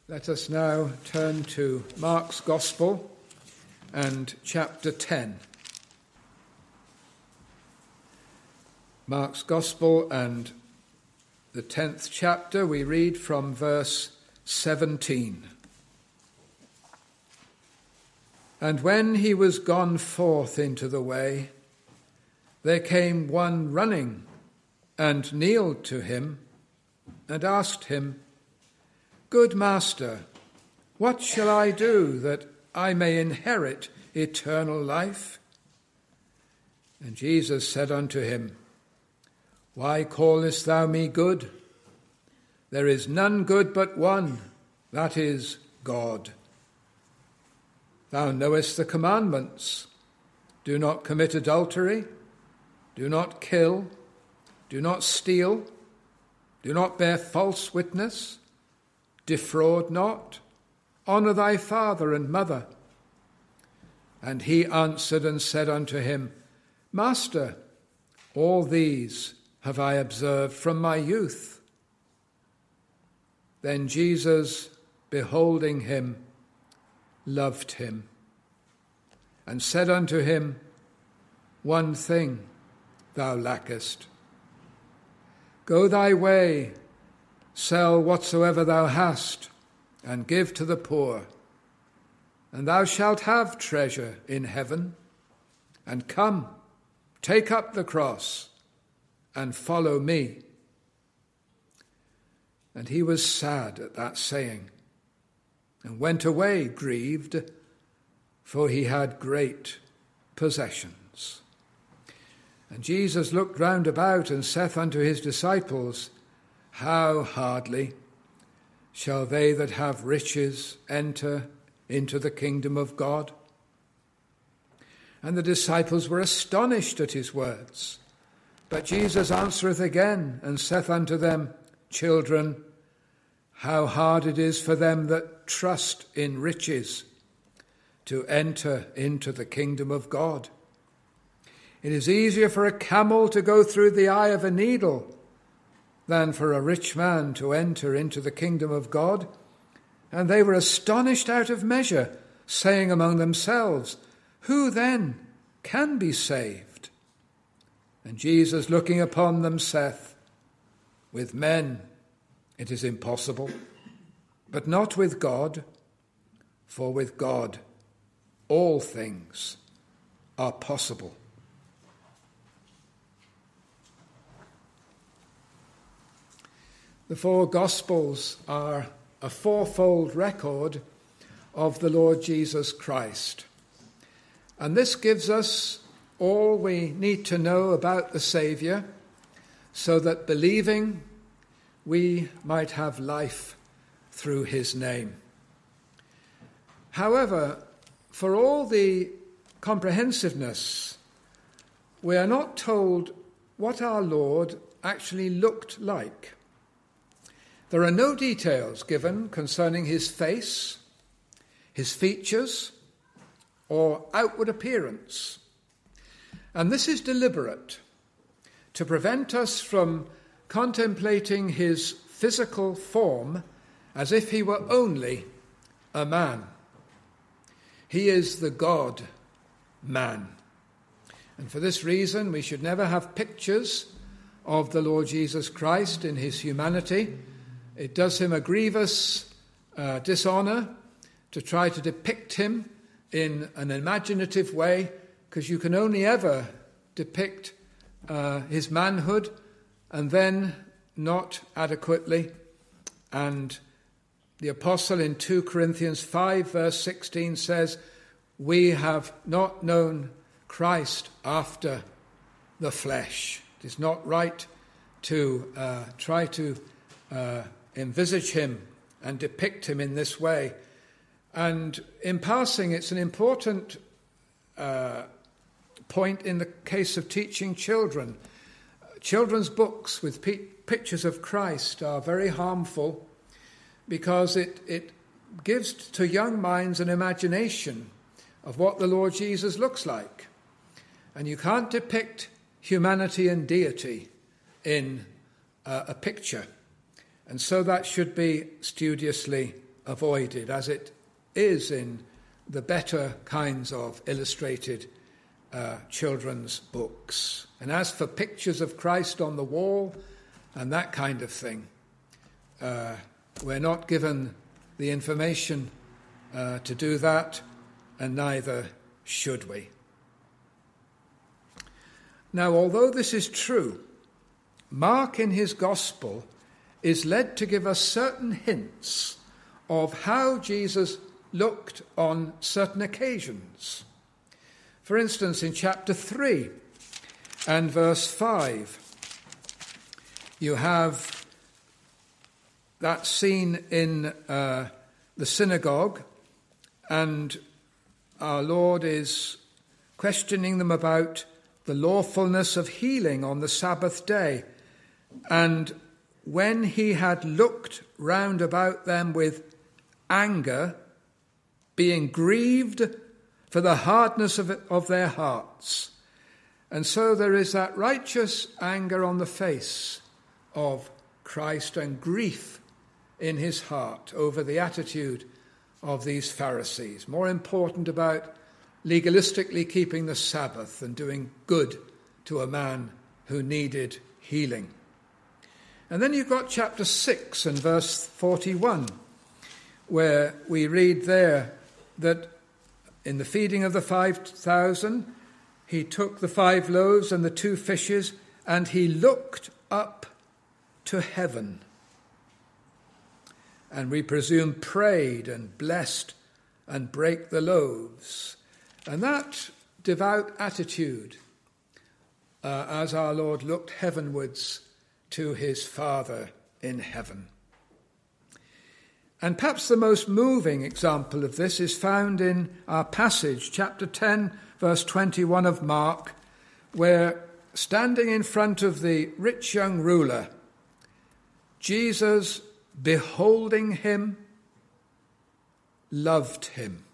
Let us now turn to Mark's Gospel and chapter 10. Mark's Gospel and the 10th chapter, we read from verse 17. And when he was gone forth into the way, there came one running and kneeled to him and asked him, Good Master, what shall I do that I may inherit eternal life? And Jesus said unto him, Why callest thou me good? There is none good but one, that is God. Thou knowest the commandments. Do not commit adultery. Do not kill. Do not steal. Do not bear false witness. Defraud not. Honour thy father and mother. And he answered and said unto him, Master, all these have I observed from my youth. Then Jesus, beholding him, loved him, and said unto him, One thing thou lackest. Go thy way, sell whatsoever thou hast, and give to the poor, and thou shalt have treasure in heaven. And come, take up the cross, and follow me. And he was sad at that saying, and went away grieved, for he had great possessions. And Jesus looked round about, and saith unto his disciples, How hardly shall they that have riches enter into the kingdom of God? And the disciples were astonished at his words. But Jesus answereth again, and saith unto them, Children, how hard it is for them that trust in riches to enter into the kingdom of God. It is easier for a camel to go through the eye of a needle than for a rich man to enter into the kingdom of God. And they were astonished out of measure, saying among themselves, Who then can be saved? And Jesus, looking upon them, saith, With men it is impossible, but not with God, for with God all things are possible. The four Gospels are a fourfold record of the Lord Jesus Christ. And this gives us all we need to know about the Saviour, so that believing we might have life through his name. However, for all the comprehensiveness, we are not told what our Lord actually looked like. There are no details given concerning his face, his features, or outward appearance. And this is deliberate, to prevent us from contemplating his physical form as if he were only a man. He is the God-man. And for this reason, we should never have pictures of the Lord Jesus Christ in his humanity. It does him a grievous dishonour to try to depict him in an imaginative way, because you can only ever depict his manhood and then not adequately. And the apostle in 2 Corinthians 5 verse 16 says, We have not known Christ after the flesh. It is not right to try to envisage him and depict him in this way. And in passing, it's an important point in the case of teaching children. Children's books with pictures of Christ are very harmful, because it gives to young minds an imagination of what the Lord Jesus looks like. And you can't depict humanity and deity in a picture. And so that should be studiously avoided, as it is in the better kinds of illustrated children's books. And as for pictures of Christ on the wall and that kind of thing, we're not given the information to do that, and neither should we. Now, although this is true, Mark in his Gospel is led to give us certain hints of how Jesus looked on certain occasions. For instance, in chapter 3 and verse 5, you have that scene in the synagogue, and our Lord is questioning them about the lawfulness of healing on the Sabbath day. And when he had looked round about them with anger, being grieved for the hardness of their hearts. And so there is that righteous anger on the face of Christ and grief in his heart over the attitude of these Pharisees, more important about legalistically keeping the Sabbath and doing good to a man who needed healing. And then you've got chapter 6 and verse 41, where we read there that in the feeding of the 5,000, he took the 5 loaves and the 2 fishes, and he looked up to heaven. And we presume prayed and blessed and brake the loaves. And that devout attitude, as our Lord looked heavenwards to his Father in heaven. And perhaps the most moving example of this is found in our passage, chapter 10, verse 21 of Mark, where, standing in front of the rich young ruler, Jesus, beholding him, loved him.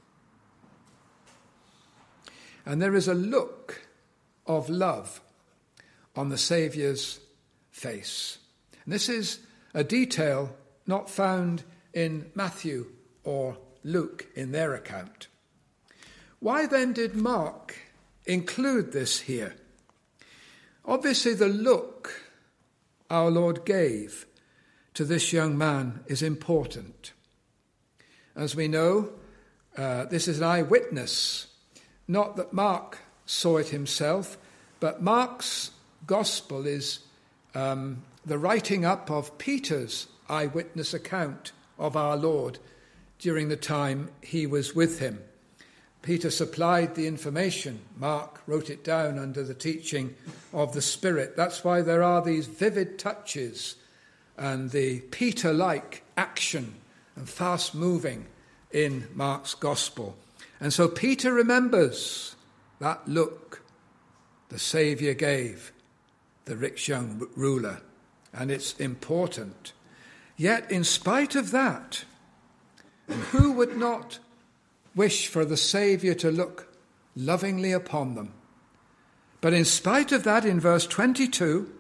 And there is a look of love on the Saviour's face. And this is a detail not found in Matthew or Luke in their account. Why then did Mark include this here? Obviously, the look our Lord gave to this young man is important. As we know, this is an eyewitness. Not that Mark saw it himself, but Mark's gospel is the writing up of Peter's eyewitness account of our Lord during the time he was with him. Peter supplied the information. Mark wrote it down under the teaching of the Spirit. That's why there are these vivid touches and the Peter-like action and fast moving in Mark's gospel. And so Peter remembers that look the Saviour gave the rich young ruler, and it's important. Yet in spite of that, and who would not wish for the Saviour to look lovingly upon them? But in spite of that, in verse 22,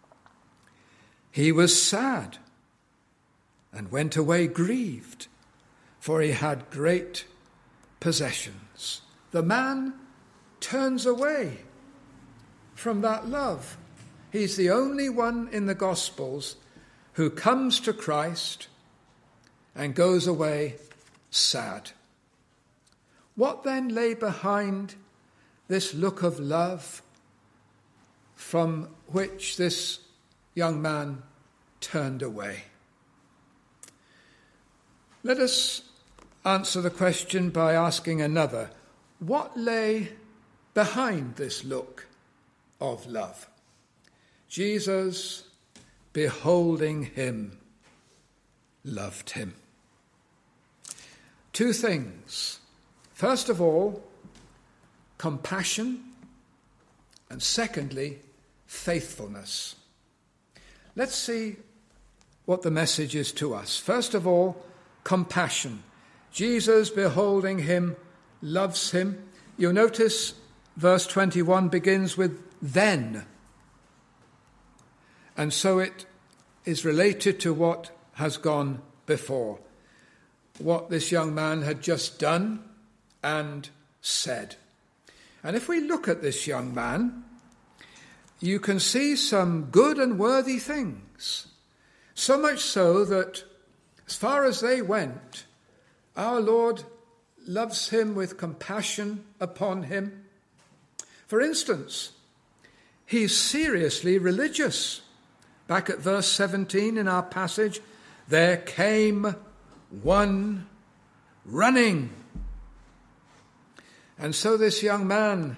he was sad and went away grieved, for he had great possessions. The man turns away from that love. He's the only one in the Gospels who comes to Christ and goes away sad. What then lay behind this look of love from which this young man turned away? Let us answer the question by asking another. What lay behind this look of love? Jesus, beholding him, loved him. 2 things. First of all, compassion, and secondly, faithfulness. Let's see what the message is to us. First of all, compassion. Jesus, beholding him, loves him. You'll notice verse 21 begins with then. And so it is related to what has gone before. what this young man had just done and said. And if we look at this young man, you can see some good and worthy things. So much so that, as far as they went, our Lord loves him with compassion upon him. For instance, he's seriously religious. Back at verse 17 in our passage, there came one running. And so this young man,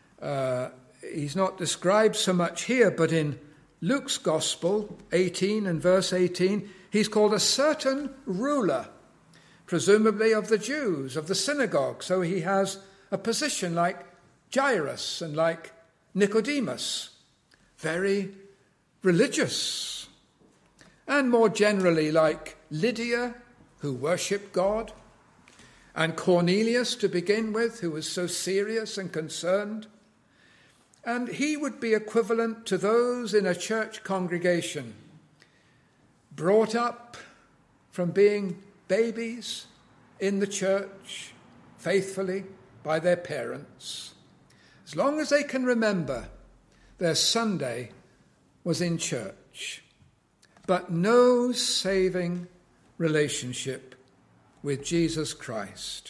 he's not described so much here, but in Luke's Gospel, 18 and verse 18, he's called a certain ruler, presumably of the Jews, of the synagogue. So he has a position like Jairus and like Nicodemus, very religious. And more generally like Lydia, who worshipped God, and Cornelius to begin with, who was so serious and concerned. And he would be equivalent to those in a church congregation, brought up from being babies in the church faithfully by their parents. As long as they can remember, their Sunday was in church, but no saving relationship with Jesus Christ.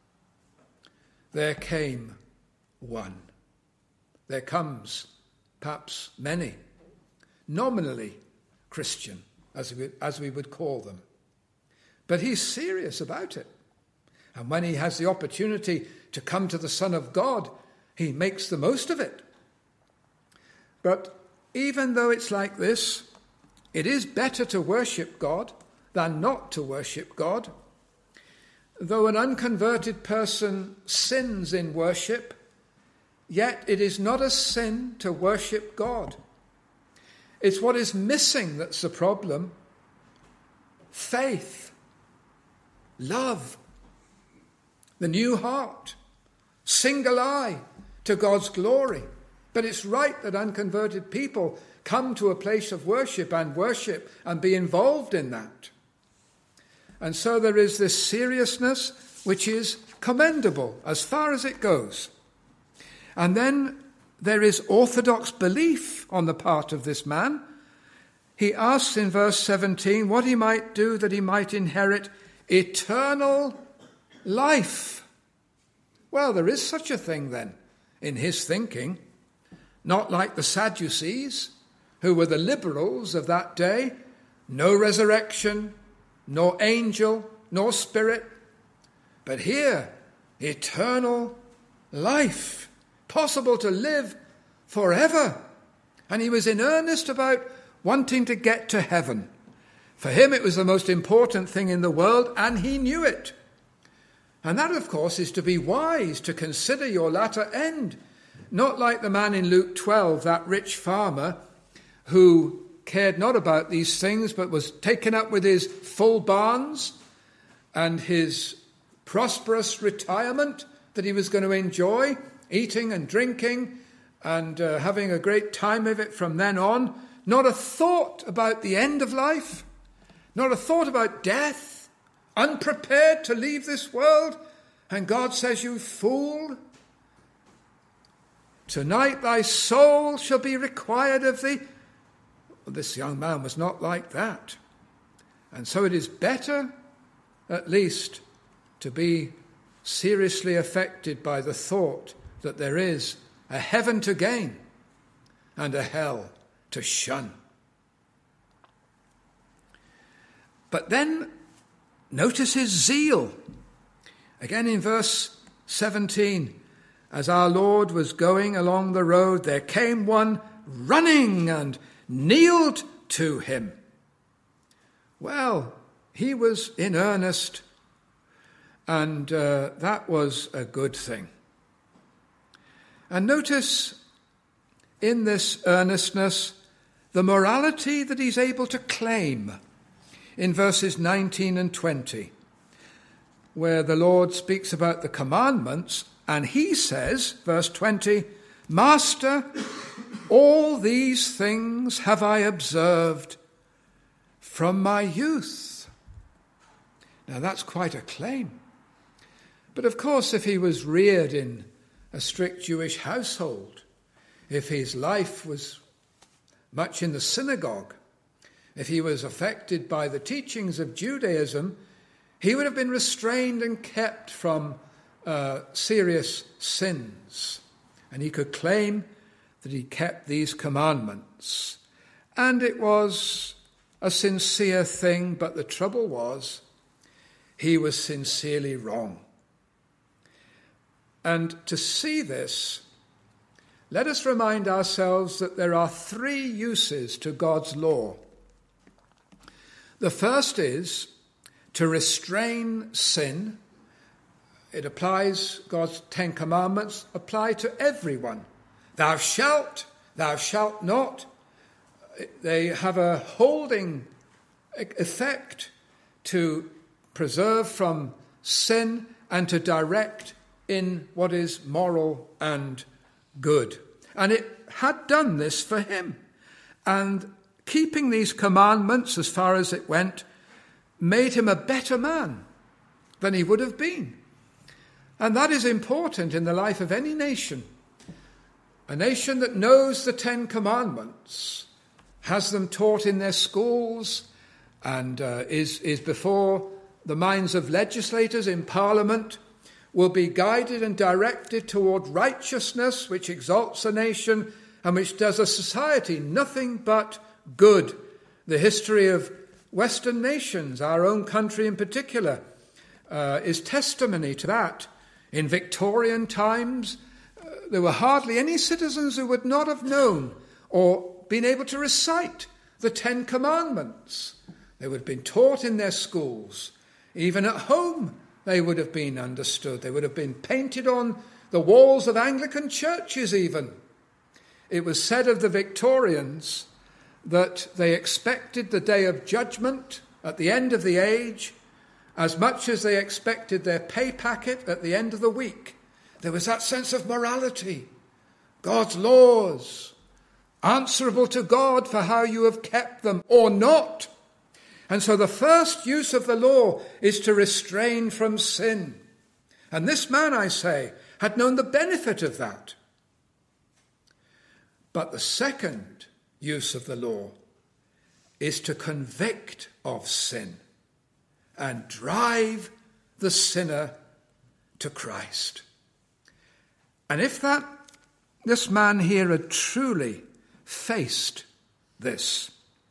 There came one. There comes, perhaps many, nominally Christian, as we would call them. But he's serious about it. And when he has the opportunity to come to the Son of God, he makes the most of it. But even though it's like this, it is better to worship God than not to worship God. Though an unconverted person sins in worship, yet it is not a sin to worship God. It's what is missing that's the problem. Faith, love, the new heart, single eye to God's glory. But it's right that unconverted people come to a place of worship and be involved in that. And so there is this seriousness which is commendable as far as it goes. And then there is orthodox belief on the part of this man. He asks in verse 17 what he might do that he might inherit eternal life. Well, there is such a thing then in his thinking, not like the Sadducees, who were the liberals of that day, no resurrection, nor angel, nor spirit, but here, eternal life, possible to live forever. And he was in earnest about wanting to get to heaven. For him, it was the most important thing in the world, and he knew it. And that, of course, is to be wise, to consider your latter end. Not like the man in Luke 12, that rich farmer, who cared not about these things, but was taken up with his full barns and his prosperous retirement that he was going to enjoy, eating and drinking and having a great time of it from then on. Not a thought about the end of life, not a thought about death, unprepared to leave this world. And God says, you fool, tonight thy soul shall be required of thee. Well, this young man was not like that. And so it is better, at least, to be seriously affected by the thought that there is a heaven to gain and a hell to shun. But then notice his zeal. Again in verse 17, as our Lord was going along the road, there came one running and kneeled to him. Well, he was in earnest, and that was a good thing. And notice in this earnestness the morality that he's able to claim in verses 19 and 20, where the Lord speaks about the commandments, and he says, verse 20, Master, all these things have I observed from my youth. Now that's quite a claim. But of course, if he was reared in a strict Jewish household, if his life was much in the synagogue, if he was affected by the teachings of Judaism, he would have been restrained and kept from serious sins. And he could claim that he kept these commandments. And it was a sincere thing, but the trouble was he was sincerely wrong. And to see this, let us remind ourselves that there are three uses to God's law. The first is to restrain sin. It applies, God's 10 commandments apply to everyone. Thou shalt not. They have a holding effect to preserve from sin and to direct in what is moral and good. And it had done this for him. And keeping these commandments as far as it went made him a better man than he would have been. And that is important in the life of any nation. A nation that knows the 10 commandments, has them taught in their schools, and is before the minds of legislators in Parliament, will be guided and directed toward righteousness, which exalts a nation and which does a society nothing but good. The history of Western nations, our own country in particular, is testimony to that. In Victorian times, there were hardly any citizens who would not have known or been able to recite the 10 commandments. They would have been taught in their schools. Even at home, they would have been understood. They would have been painted on the walls of Anglican churches even. It was said of the Victorians that they expected the day of judgment at the end of the age as much as they expected their pay packet at the end of the week. There was that sense of morality, God's laws, answerable to God for how you have kept them or not. And so the first use of the law is to restrain from sin. And this man, I say, had known the benefit of that. But the second use of the law is to convict of sin and drive the sinner to Christ. And if this man here had truly faced this,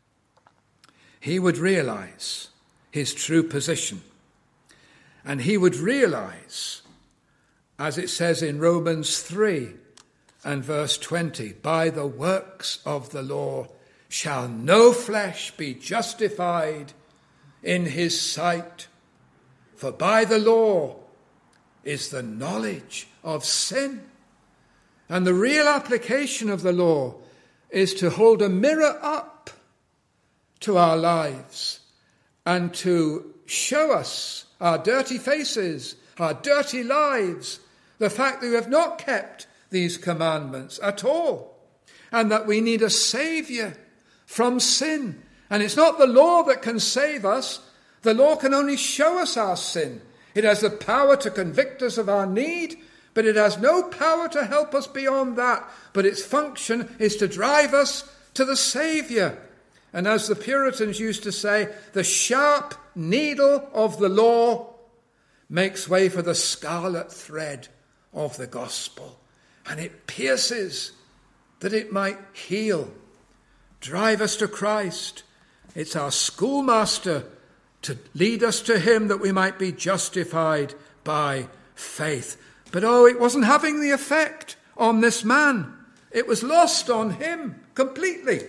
he would realize his true position. And he would realize, as it says in Romans 3 and verse 20, by the works of the law shall no flesh be justified in his sight. For by the law is the knowledge of sin. And the real application of the law is to hold a mirror up to our lives and to show us our dirty faces, our dirty lives, the fact that we have not kept these commandments at all, and that we need a saviour from sin. And it's not the law that can save us. The law can only show us our sin. It has the power to convict us of our need, but it has no power to help us beyond that. But its function is to drive us to the Saviour. And as the Puritans used to say, the sharp needle of the law makes way for the scarlet thread of the gospel. And it pierces that it might heal, drive us to Christ. It's our schoolmaster to lead us to him that we might be justified by faith. But it wasn't having the effect on this man. It was lost on him completely.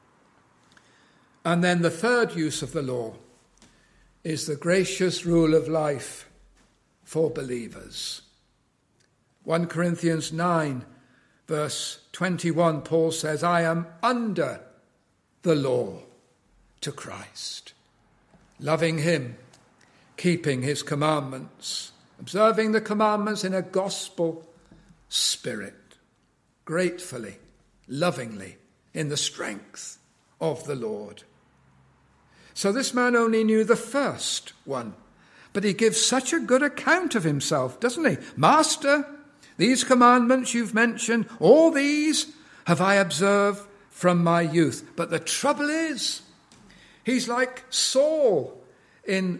And then the third use of the law is the gracious rule of life for believers. 1 Corinthians 9, verse 21, Paul says, I am under the law to Christ, loving him, keeping his commandments, observing the commandments in a gospel spirit, gratefully, lovingly, in the strength of the Lord. So this man only knew the first one. But he gives such a good account of himself, doesn't he? Master, these commandments you've mentioned, all these have I observed from my youth. But the trouble is, he's like Saul in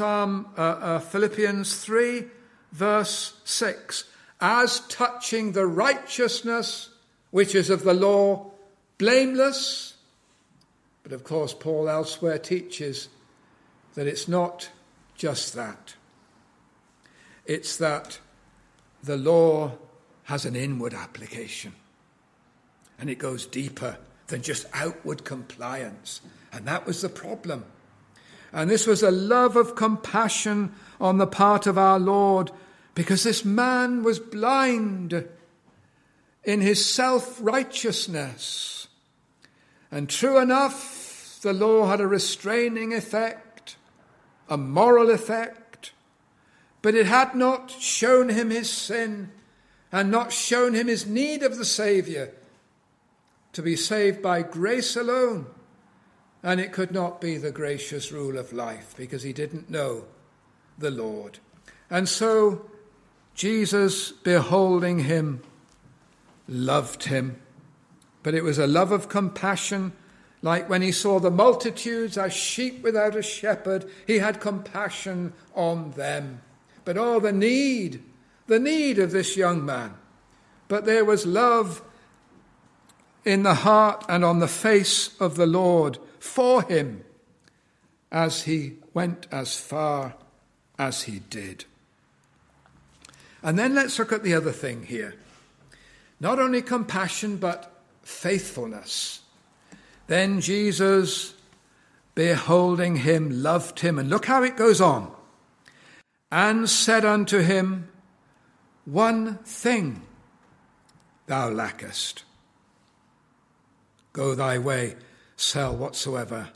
Philippians 3, verse 6. As touching the righteousness which is of the law, blameless. But of course, Paul elsewhere teaches that it's not just that. It's that the law has an inward application. And it goes deeper than just outward compliance. And that was the problem. And this was a love of compassion on the part of our Lord, because this man was blind in his self-righteousness. And true enough, the law had a restraining effect, a moral effect, but it had not shown him his sin and not shown him his need of the Saviour, to be saved by grace alone. And it could not be the gracious rule of life, because he didn't know the Lord. And so Jesus, beholding him, loved him. But it was a love of compassion, like when he saw the multitudes as sheep without a shepherd, he had compassion on them. But the need of this young man. But there was love in the heart and on the face of the Lord for him as he went as far as he did. And then let's look at the other thing here. Not only compassion, but faithfulness. Then Jesus, beholding him, loved him. And look how it goes on. And said unto him, one thing thou lackest. Go thy way, sell whatsoever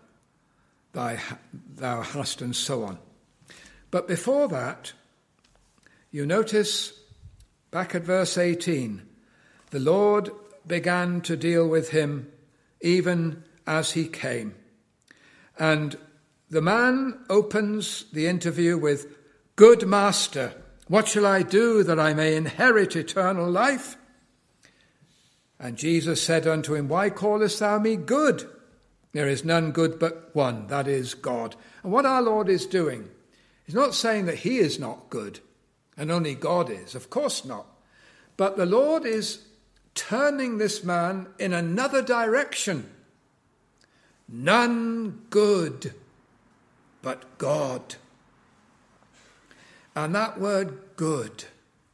thou hast, and so on. But before that, you notice back at verse 18, the Lord began to deal with him even as he came. And the man opens the interview with, Good Master, what shall I do that I may inherit eternal life? And Jesus said unto him, Why callest thou me good? There is none good but one, that is God. And what our Lord is doing, he's not saying that he is not good and only God is. Of course not. But the Lord is turning this man in another direction. None good but God. And that word good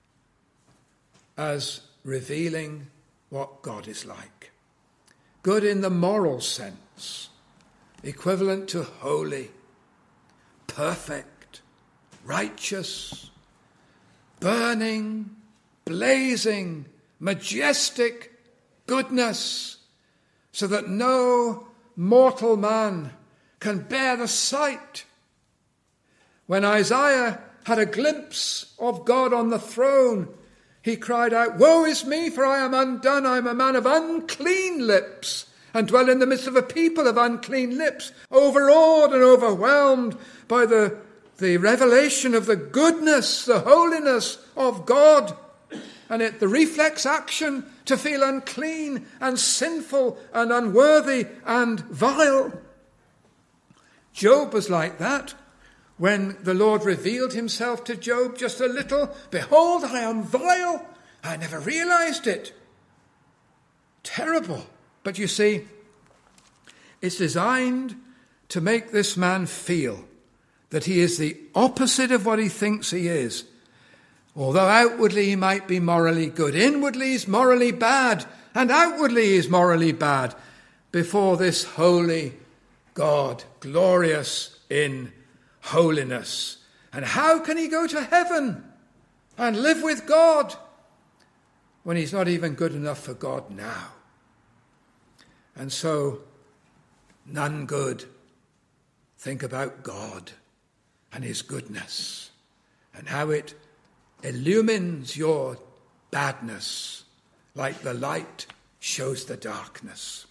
as revealing what God is like. Good in the moral sense, equivalent to holy, perfect, righteous, burning, blazing, majestic goodness, so that no mortal man can bear the sight. When Isaiah had a glimpse of God on the throne, he cried out, Woe is me, for I am undone. I am a man of unclean lips, and dwell in the midst of a people of unclean lips, overawed and overwhelmed by the revelation of the goodness, the holiness of God. And the reflex action to feel unclean and sinful and unworthy and vile. Job was like that. When the Lord revealed himself to Job just a little, Behold, I am vile. I never realized it. Terrible. But you see, it's designed to make this man feel that he is the opposite of what he thinks he is. Although outwardly he might be morally good, inwardly he's morally bad, and outwardly he is morally bad before this holy God, glorious in holiness. And how can he go to heaven and live with God when he's not even good enough for God now? And so, none good. Think about God and his goodness and how it illumines your badness like the light shows the darkness.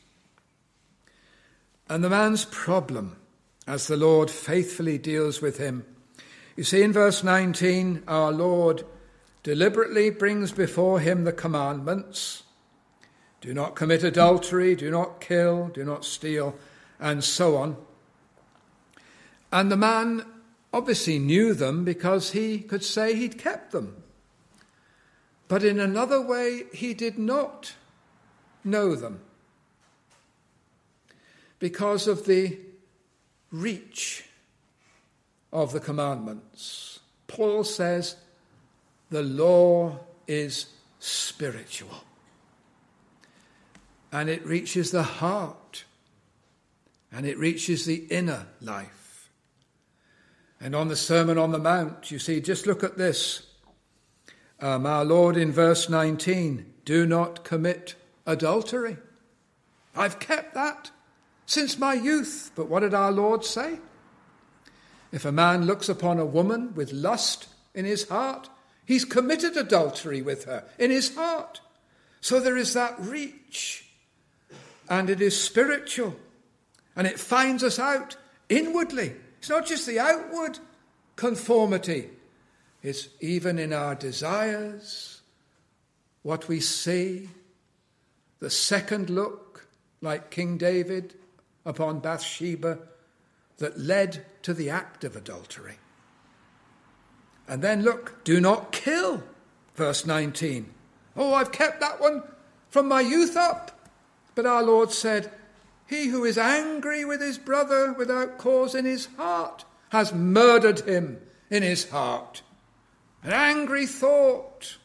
And the man's problem, as the Lord faithfully deals with him, You see, in verse 19, our Lord deliberately brings before him the commandments. Do not commit adultery, do not kill, do not steal, and so on. And the man obviously knew them because he could say he'd kept them. But in another way, he did not know them because of the reach of the commandments. Paul says the law is spiritual and it reaches the heart and it reaches the inner life. And on the Sermon on the Mount, you see, just look at this. Our Lord in verse 19, do not commit adultery. I've kept that since my youth. But what did our Lord say? If a man looks upon a woman with lust in his heart, he's committed adultery with her in his heart. So there is that reach, and it is spiritual, and it finds us out inwardly. It's not just the outward conformity. It's even in our desires, what we see, the second look, like King David upon Bathsheba, that led to the act of adultery. And then look, do not kill, verse 19. Oh, I've kept that one from my youth up. But our Lord said, he who is angry with his brother without cause in his heart has murdered him in his heart. An angry thought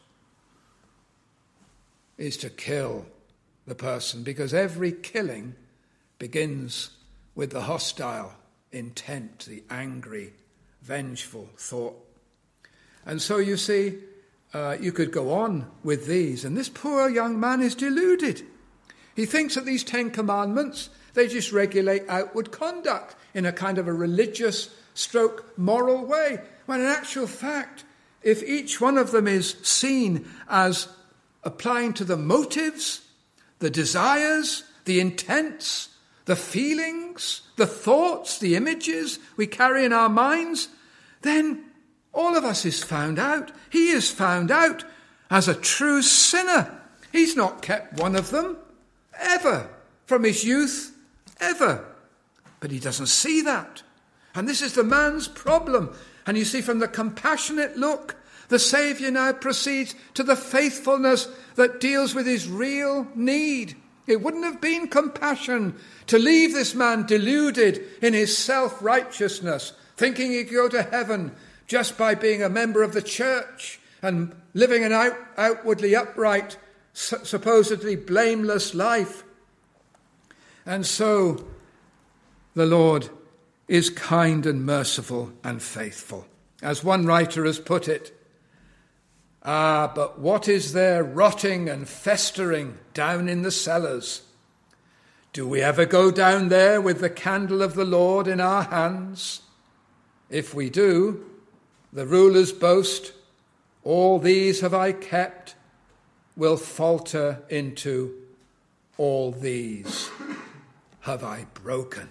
is to kill the person, because every killing begins with the hostile intent, the angry, vengeful thought. And so you see, you could go on with these, and this poor young man is deluded. He thinks that these 10 commandments, they just regulate outward conduct in a kind of a religious stroke moral way, when in actual fact, if each one of them is seen as applying to the motives, the desires, the intents, the feelings, the thoughts, the images we carry in our minds, then all of us is found out. He is found out as a true sinner. He's not kept one of them, ever, from his youth, ever. But he doesn't see that. And this is the man's problem. And you see, from the compassionate look, the Saviour now proceeds to the faithfulness that deals with his real need. It wouldn't have been compassion to leave this man deluded in his self-righteousness, thinking he could go to heaven just by being a member of the church and living an outwardly upright, supposedly blameless life. And so the Lord is kind and merciful and faithful. As one writer has put it, but what is there rotting and festering down in the cellars? Do we ever go down there with the candle of the Lord in our hands? If we do, the rulers boast, all these have I kept, will falter into, all these have I broken.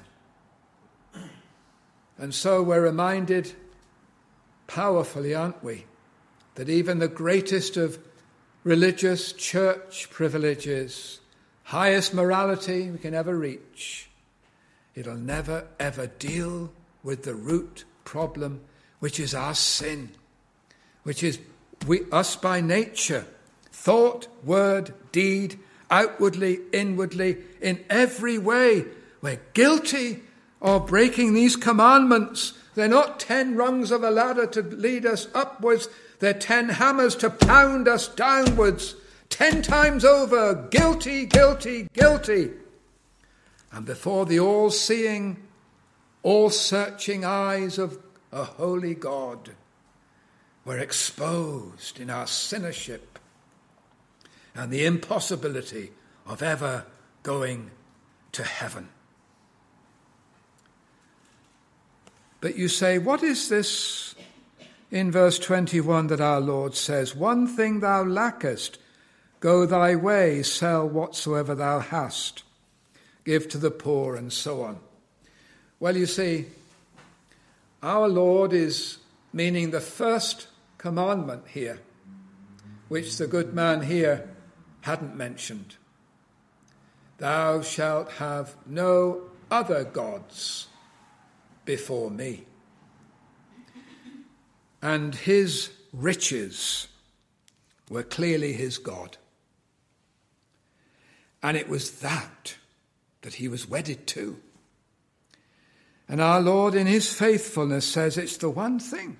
And so we're reminded powerfully, aren't we, that even the greatest of religious church privileges, highest morality we can ever reach, it'll never ever deal with the root problem, which is our sin, which is us by nature, thought, word, deed, outwardly, inwardly, in every way. We're guilty of breaking these commandments. They're not 10 rungs of a ladder to lead us upwards. They're 10 hammers to pound us downwards. 10 times over, guilty, guilty, guilty. And before the all-seeing, all-searching eyes of a holy God, we're exposed in our sinnership and the impossibility of ever going to heaven. But you say, what is this in verse 21 that our Lord says? One thing thou lackest, go thy way, sell whatsoever thou hast, give to the poor, and so on. Well, you see, our Lord is meaning the first commandment here, which the good man here hadn't mentioned. Thou shalt have no other gods before me. And his riches were clearly his God. And it was that he was wedded to. And our Lord in his faithfulness says it's the one thing.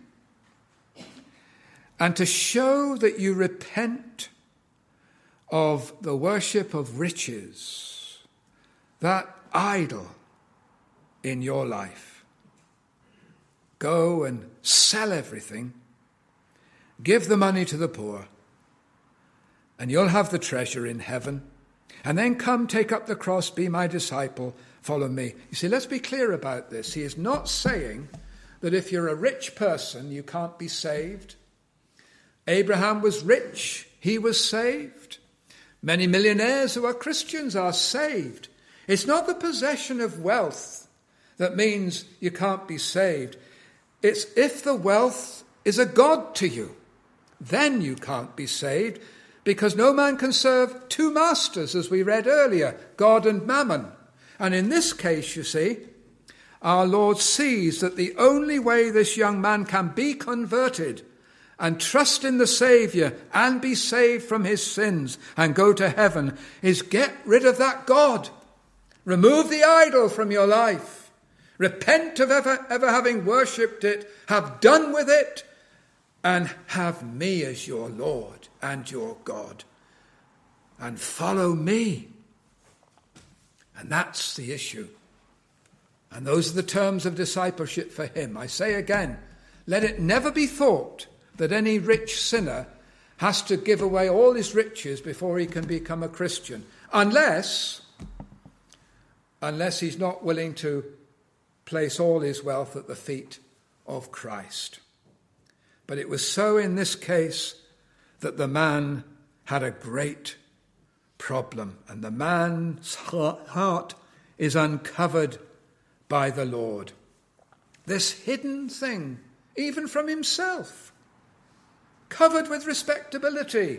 And to show that you repent of the worship of riches, that idol in your life, go and sell everything, give the money to the poor, and you'll have the treasure in heaven. And then come, take up the cross, be my disciple, follow me. You see, let's be clear about this. He is not saying that if you're a rich person, you can't be saved. Abraham was rich, he was saved. Many millionaires who are Christians are saved. It's not the possession of wealth that means you can't be saved. It's if the wealth is a god to you, then you can't be saved, because no man can serve two masters, as we read earlier, God and mammon. And in this case, you see, our Lord sees that the only way this young man can be converted and trust in the Saviour and be saved from his sins and go to heaven is get rid of that God. Remove the idol from your life. Repent of ever having worshipped it. Have done with it. And have me as your Lord and your God. And follow me. And that's the issue. And those are the terms of discipleship for him. I say again, let it never be thought that any rich sinner has to give away all his riches before he can become a Christian. Unless he's not willing to place all his wealth at the feet of Christ. But it was so in this case that the man had a great problem. And the man's heart is uncovered by the Lord. This hidden thing, even from himself, covered with respectability,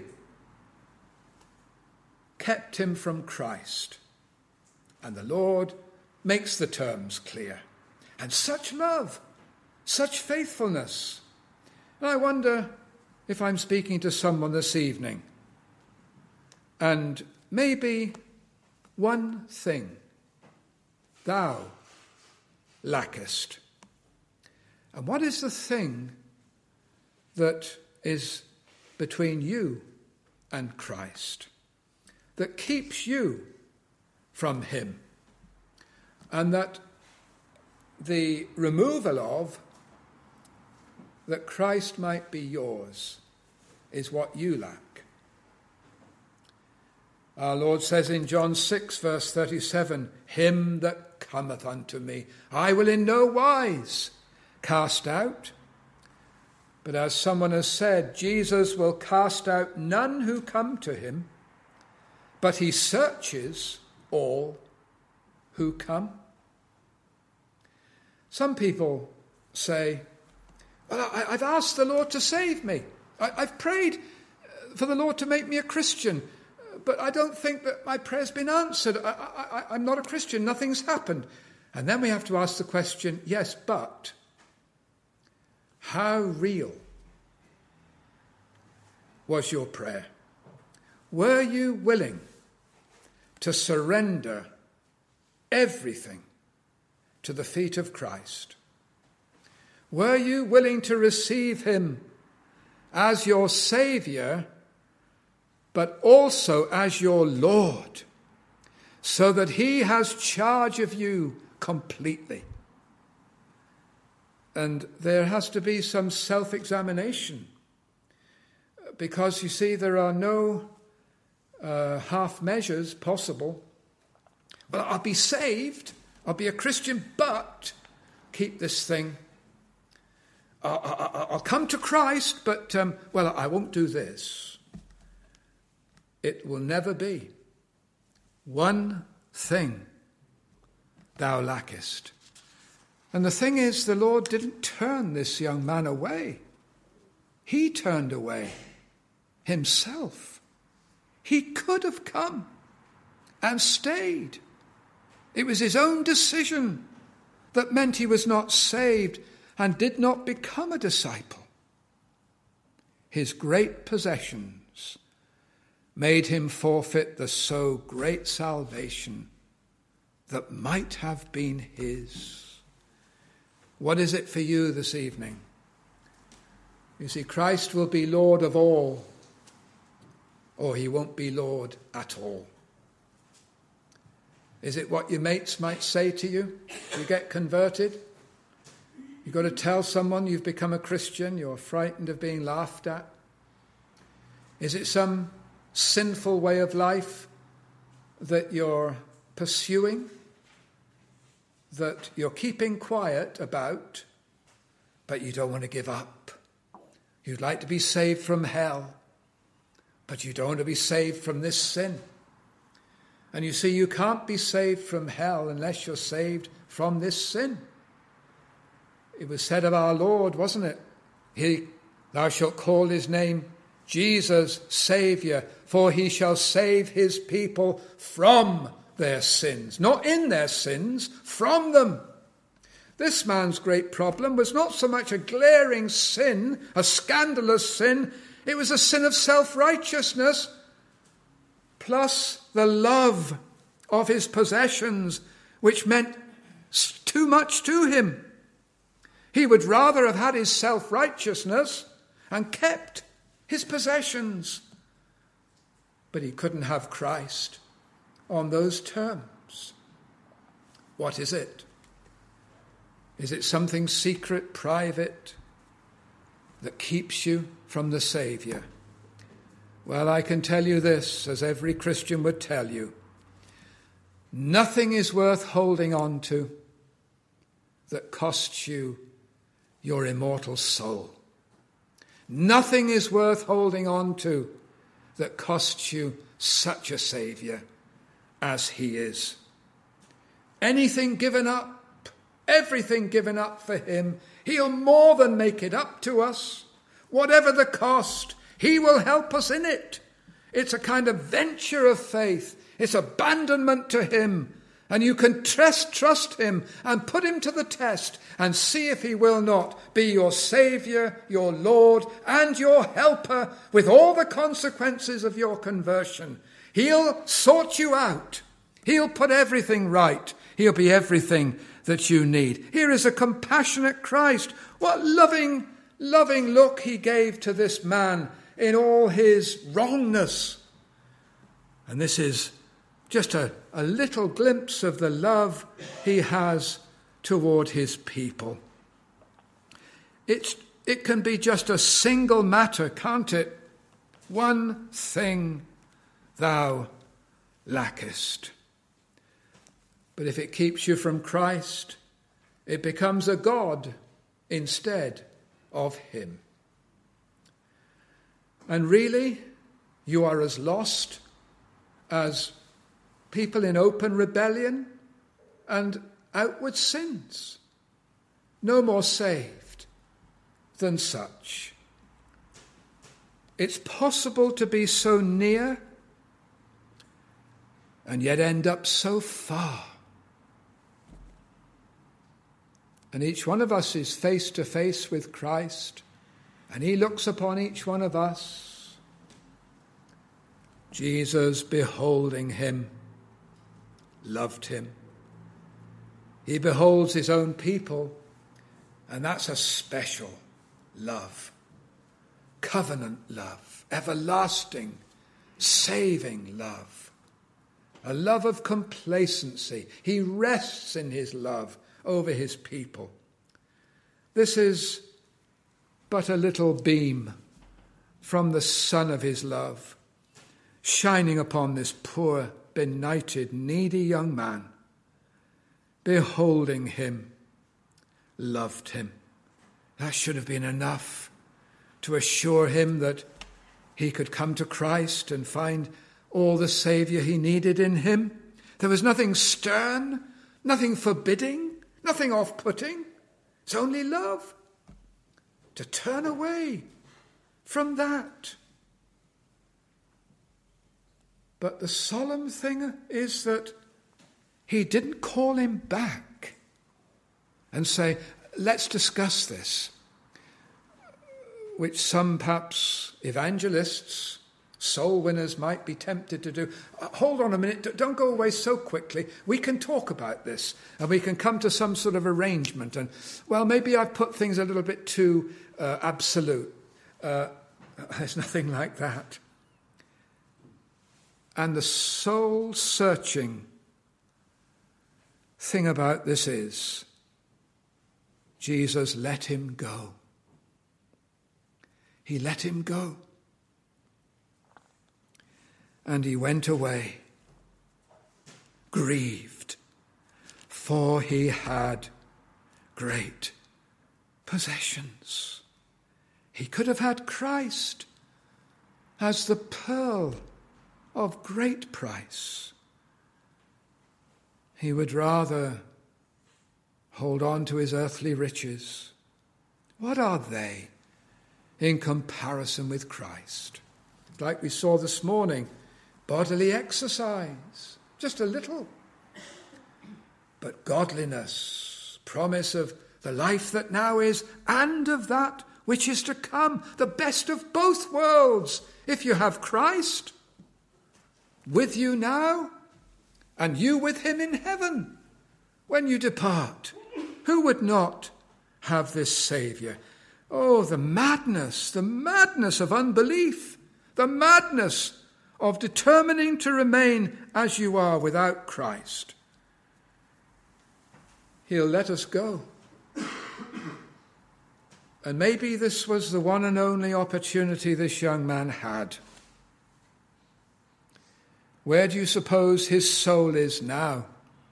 kept him from Christ. And the Lord makes the terms clear. And such love, such faithfulness. And I wonder if I'm speaking to someone this evening, and maybe one thing thou lackest. And what is the thing that is between you and Christ, that keeps you from him, and that the removal of, that Christ might be yours, is what you lack? Our Lord says in John 6, verse 37, him that cometh unto me, I will in no wise cast out. But as someone has said, Jesus will cast out none who come to him, but he searches all who come. Some people say, well, I've asked the Lord to save me. I've prayed for the Lord to make me a Christian, but I don't think that my prayer's been answered. I'm not a Christian. Nothing's happened. And then we have to ask the question, yes, but how real was your prayer? Were you willing to surrender everything to the feet of Christ? Were you willing to receive him as your Saviour, but also as your Lord, so that he has charge of you completely? And there has to be some self-examination, because, you see, there are no half measures possible. Well, I'll be saved, I'll be a Christian, but keep this thing. I'll come to Christ, but, I won't do this. It will never be. One thing thou lackest. And the thing is, the Lord didn't turn this young man away. He turned away himself. He could have come and stayed. It was his own decision that meant he was not saved and did not become a disciple. His great possessions made him forfeit the so great salvation that might have been his. What is it for you this evening? You see, Christ will be Lord of all, or he won't be Lord at all. Is it what your mates might say to you? You get converted? You've got to tell someone you've become a Christian, you're frightened of being laughed at? Is it some sinful way of life that you're pursuing, that you're keeping quiet about, but you don't want to give up? You'd like to be saved from hell, but you don't want to be saved from this sin. And you see, you can't be saved from hell unless you're saved from this sin. It was said of our Lord, wasn't it? Thou shalt call his name Jesus, Saviour, for he shall save his people from their sins. Not in their sins, from them. This man's great problem was not so much a glaring sin, a scandalous sin. It was a sin of self-righteousness, plus the love of his possessions, which meant too much to him. He would rather have had his self-righteousness and kept his possessions. But he couldn't have Christ on those terms. What is it? Is it something secret, private, that keeps you from the Saviour? Well, I can tell you this, as every Christian would tell you. Nothing is worth holding on to that costs you your immortal soul. Nothing is worth holding on to that costs you such a Saviour as he is. Anything given up, everything given up for him, he'll more than make it up to us. Whatever the cost, he will help us in it. It's a kind of venture of faith. It's abandonment to him. And you can trust him and put him to the test and see if he will not be your Saviour, your Lord, and your helper with all the consequences of your conversion. He'll sort you out. He'll put everything right. He'll be everything that you need. Here is a compassionate Christ. What loving look he gave to this man in all his wrongness. And this is just a little glimpse of the love he has toward his people. It can be just a single matter, can't it? One thing thou lackest. But if it keeps you from Christ, it becomes a god instead of him. And really, you are as lost as people in open rebellion and outward sins. No more saved than such. It's possible to be so near and yet end up so far. And each one of us is face to face with Christ, and he looks upon each one of us. Jesus, beholding him, loved him. He beholds his own people, and that's a special love. Covenant love, everlasting, saving love. A love of complacency. He rests in his love over his people. This is but a little beam from the sun of his love, shining upon this poor, benighted, needy young man. Beholding him, loved him. That should have been enough to assure him that he could come to Christ and find all the Saviour he needed in him. There was nothing stern, nothing forbidding, Nothing off-putting. It's only love. To turn away from that. But the solemn thing is that he didn't call him back and say, let's discuss this, which some perhaps evangelists, soul winners might be tempted to do. Hold on a minute, don't go away so quickly. We can talk about this and we can come to some sort of arrangement. And, well, maybe I've put things a little bit too absolute. There's nothing like that. And the soul-searching thing about this is, Jesus let him go. He let him go. And he went away, grieved, for he had great possessions. He could have had Christ as the pearl of great price. He would rather hold on to his earthly riches. What are they in comparison with Christ? Like we saw this morning, bodily exercise, just a little. But godliness, promise of the life that now is and of that which is to come, the best of both worlds, if you have Christ with you now, and you with him in heaven when you depart. Who would not have this Saviour? Oh, the madness of unbelief, the madness of determining to remain as you are without Christ. He'll let us go. And maybe this was the one and only opportunity this young man had. Where do you suppose his soul is now?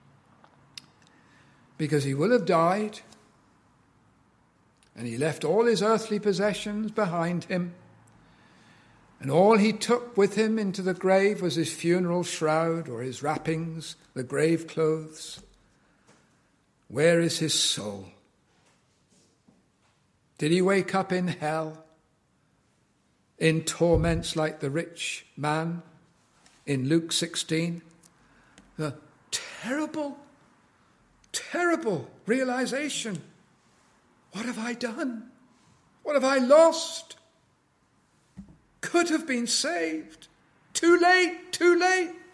Because he will have died, and he left all his earthly possessions behind him, and all he took with him into the grave was his funeral shroud or his wrappings, the grave clothes. Where is his soul? Did he wake up in hell, in torments like the rich man in Luke 16? The terrible, terrible realization. What have I done? What have I lost? Could have been saved. Too late, too late.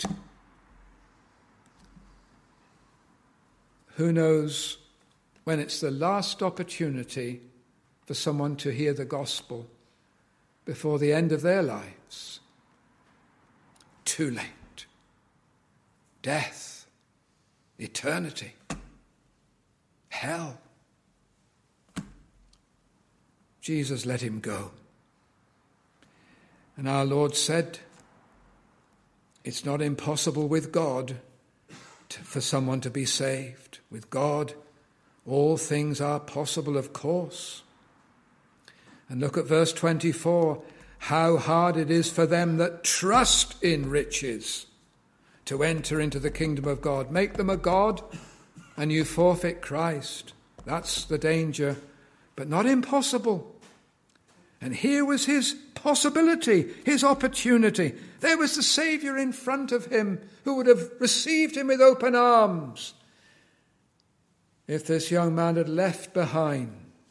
Who knows when it's the last opportunity for someone to hear the gospel before the end of their lives? Too late. Death, eternity, hell. Jesus let him go. And our Lord said, it's not impossible with God for someone to be saved. With God, all things are possible, of course. And look at verse 24. How hard it is for them that trust in riches to enter into the kingdom of God. Make them a god and you forfeit Christ. That's the danger, but not impossible. And here was his possibility, his opportunity. There was the Saviour in front of him who would have received him with open arms if this young man had left behind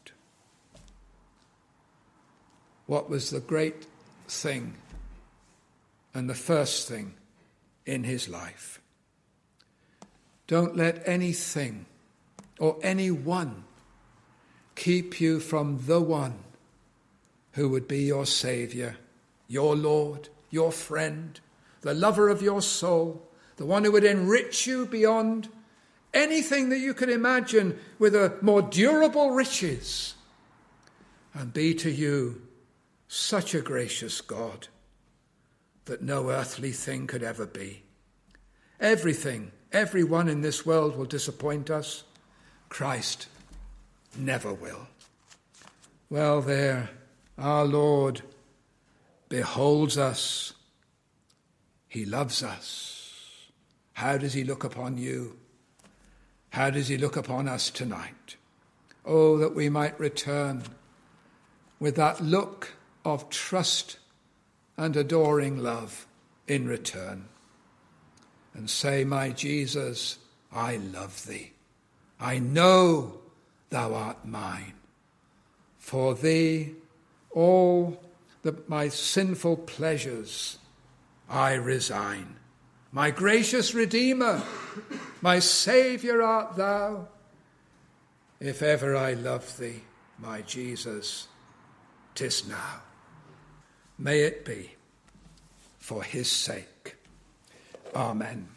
what was the great thing and the first thing in his life. Don't let anything or anyone keep you from the one who would be your Saviour, your Lord, your friend, the lover of your soul, the one who would enrich you beyond anything that you could imagine with a more durable riches, and be to you such a gracious God that no earthly thing could ever be. Everything, everyone in this world will disappoint us. Christ never will. Well, there, our Lord beholds us. He loves us. How does he look upon you? How does he look upon us tonight? Oh, that we might return with that look of trust and adoring love in return, and say, my Jesus, I love thee. I know thou art mine. For thee all my sinful pleasures I resign. My gracious Redeemer, my Saviour art thou. If ever I love thee, my Jesus, 'tis now. May it be for his sake. Amen.